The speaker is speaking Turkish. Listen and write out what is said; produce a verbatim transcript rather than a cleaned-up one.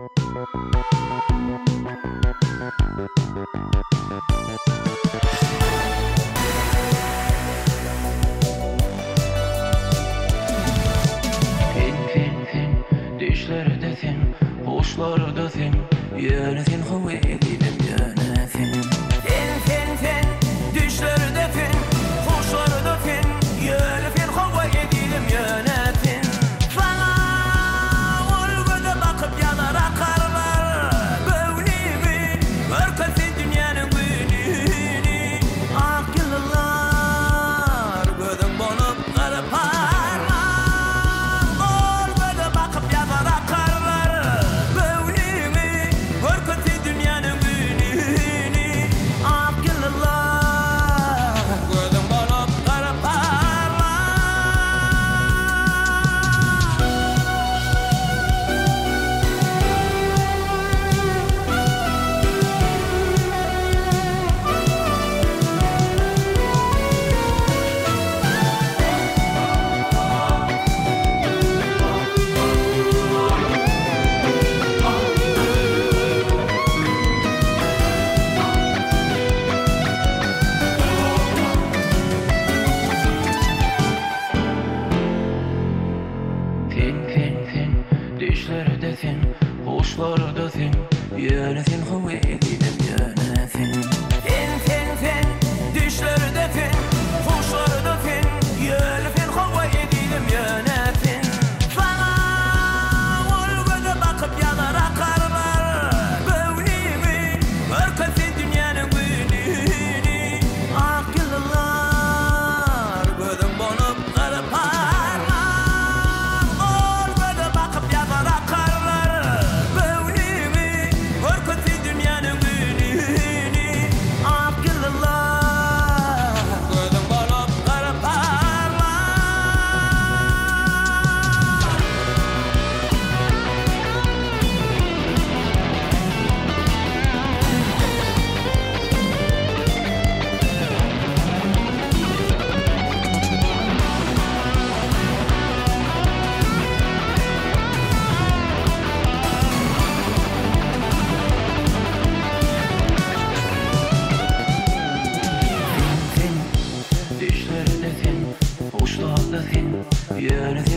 Fin fin fin dişlerde fin, hoşlarda fin, yöne fin hava edelim yöne fin. Fin fin fin dişlerde fin, hoşlarda fin, yöne fin hava edelim yöne fin. Sana olgada bakıp yanar akarlar, böğnimi örkesin dünyanın gününü. Ah yıllar gözüm bonup kırparlar, olgada bakıp yanar akarlar, böğnimi örkesin dünyanın gününü. Ah yıllar gözüm bonup kırparlar. Fin fin fin dişlerde fin, hoşlarda fin, yöne fin hava edelim yöne fin. Fin fin fin dişlerde fin, hoşlarda fin, yöne fin hava edelim yöne fin. Sana olgada bakıp yanar akarlar, böğnimi örkesin dünyanın gününü. Ah yıllar gözüm bonup kırparlar, olgada bakıp yanar akarlar, böğnimi örkesin dünyanın gününü. Ah yıllar gözüm bonup kırparlar. Fin fin dişlerde fin, hoşlarda fin, yöne